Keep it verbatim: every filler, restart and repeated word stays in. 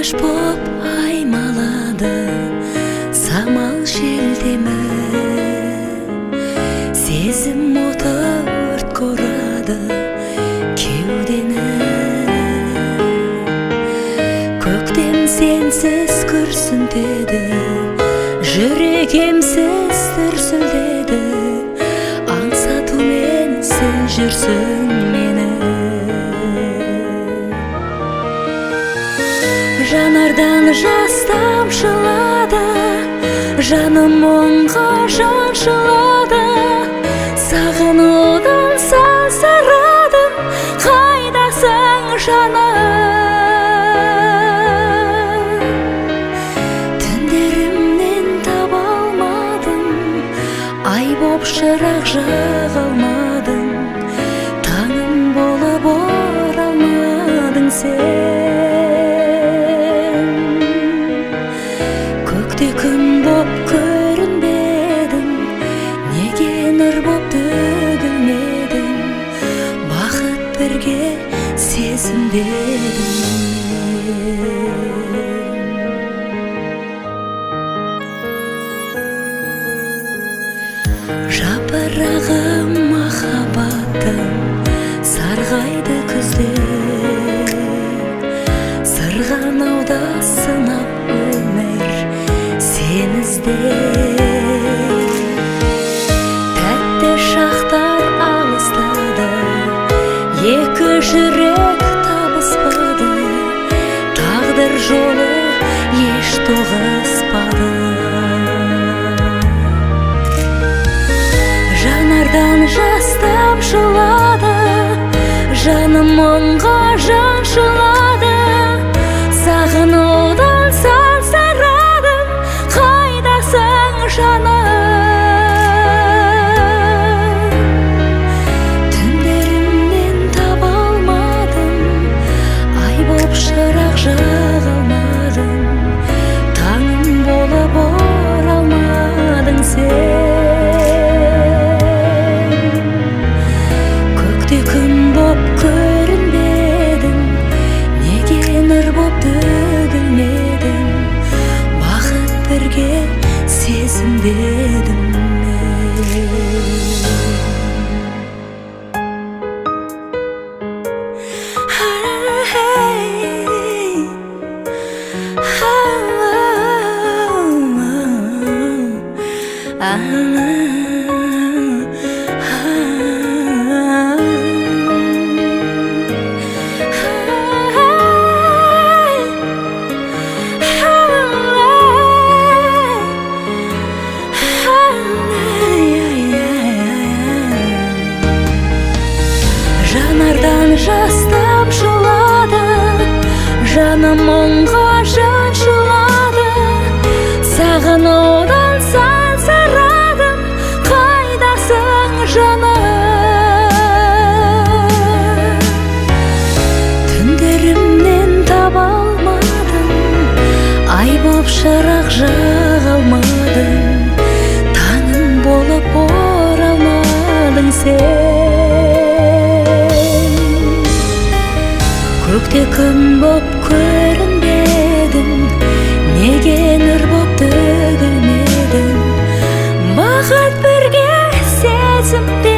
Куаныш боп аймалады самал желдеме, сезім оты өрт корады кеудені. Көктем сенсіз күрсінтеді, жүрек емсіз дүрсілдеді. Аңсатумен сен жүрсің мені. Жанардан жас тамшылады, жаным мұңға жаншылады. Сағынудан сансырадым, қайдасың жаным? Түндерімнен таба алмадым, ай боп шырақ жаға алмадың. Таңым болып оралмадың сен. Көкте күн боп көрінбедің, неге нұр боп төгілмедің? Бақыт бірге сезімдедің. Жапырағым махаббаттың сарғайды күзде, сырғанауда сынап өмір сен іздеп. Тәтті шақтар алыстады, екі жүрек табыспады. Тағдыр жолы еш тоғыспады. Жанардан жас тамшылады, жаным мұңға жаншылады. Сағынудан сансырадым, қайдасың жаным? Түндерімнен таба алмадым, ай боп шырақ жаға алмадың. Таңым болып оралмадың сен. Көкте күн боп көрінбедің, неге нұр боп төгілмедің? Бақыт бірге сезімдедің. Жанардан жас тамшылады, жаным мұңға жаншылады. Сағынудан сансырадым, қайдасың жаным? Түндерімнен таба алмадым, ай боп шырақ жаға алмадың. Таңым болып оралмадың сен. Көкте күн боп көрінбедің, неге нұр боп төгілмедің? Бақыт бірге сезімде.